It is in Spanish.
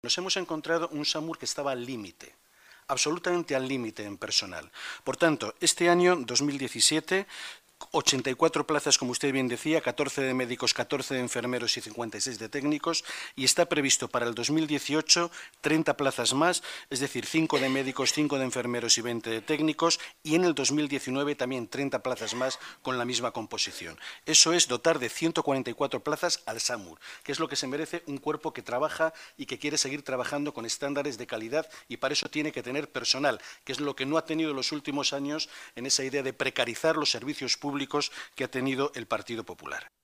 Nos hemos encontrado un SAMUR que estaba al límite, absolutamente al límite en personal. Por tanto, este año, 2017, 84 plazas, como usted bien decía, 14 de médicos, 14 de enfermeros y 56 de técnicos, y está previsto para el 2018 30 plazas más, es decir, 5 de médicos, 5 de enfermeros y 20 de técnicos, y en el 2019 también 30 plazas más con la misma composición. Eso es dotar de 144 plazas al SAMUR, que es lo que se merece un cuerpo que trabaja y que quiere seguir trabajando con estándares de calidad, y para eso tiene que tener personal, que es lo que no ha tenido en los últimos años en esa idea de precarizar los servicios públicos que ha tenido el Partido Popular.